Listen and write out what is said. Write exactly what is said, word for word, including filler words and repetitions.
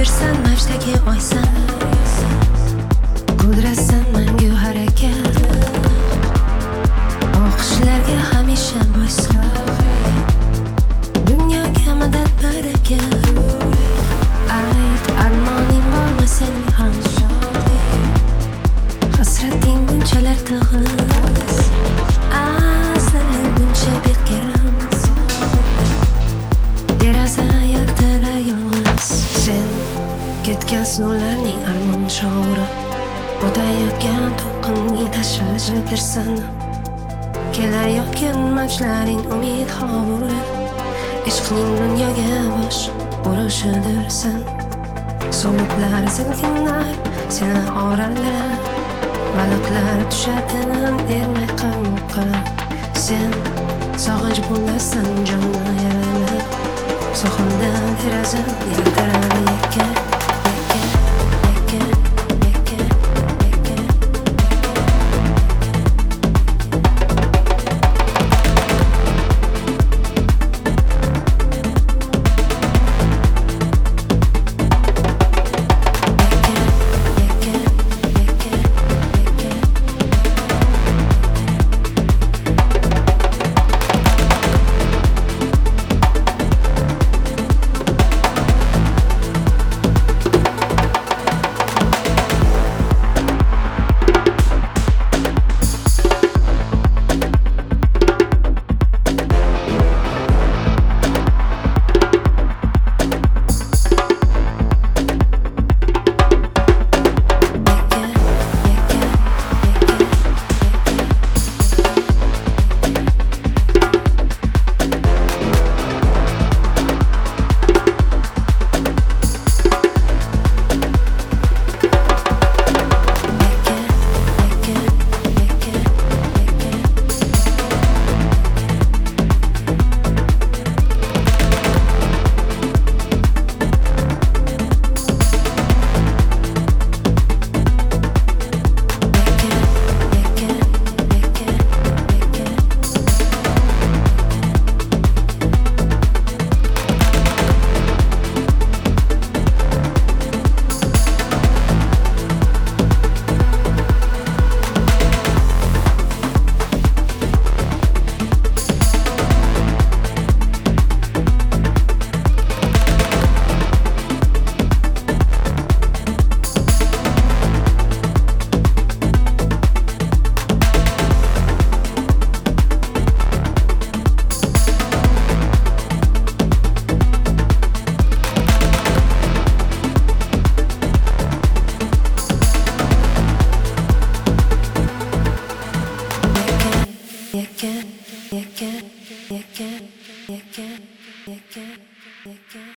Sehrsan, mavjdagi oysan, qudratsan mangu harakat, oqishlarga hamisha bo'ysun, dunyoga madad baraka. Ayt, armoning bormi sening ham? Hasrating bunchalar tig'iz, aslanguncha beqaramiz, deraza yaqtira yolg'iz. Sen ketgan suvlarning armon shovuri, o'tayotgan to'lqinning tashvishidirsan. Kelayotgan mavjlaring umid hovuri, ishqning dunyoga bosh urishidirsan. Sovuqlar silkinar, seni oralar, baliqlar tushadi ermay qamoqqa. Sen sog'inch bo'lasan jonni yaralab, sohilda deraza yaltirab yakka.